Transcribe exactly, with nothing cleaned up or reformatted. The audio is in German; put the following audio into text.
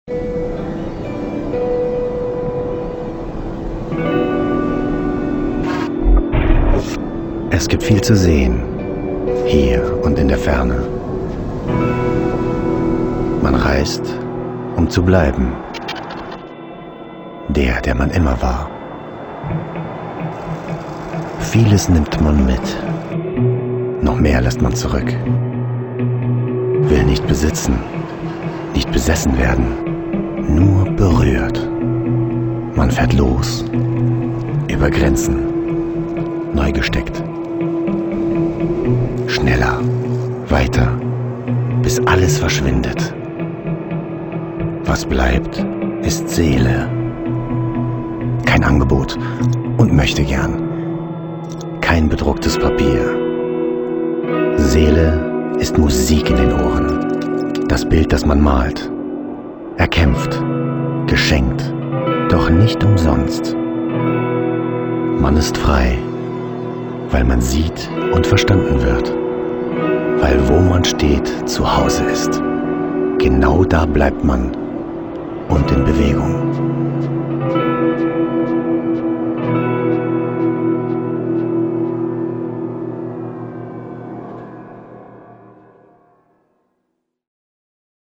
Es gibt viel zu sehen, hier und in der Ferne. Man reist, um zu bleiben. Der, der man immer war. Vieles nimmt man mit. Noch mehr lässt man zurück. Will nicht besitzen, nicht besessen werden, nur berührt. Man fährt los, über Grenzen, neu gesteckt. Schneller, weiter, bis alles verschwindet. Was bleibt, ist Seele. Kein Angebot und möchte gern. Kein bedrucktes Papier. Seele ist Musik in den Ohren. Das Bild, das man malt. Erkämpft, geschenkt, doch nicht umsonst. Man ist frei, weil man sieht und verstanden wird. Weil wo man steht, zu Hause ist. Genau da bleibt man und in Bewegung.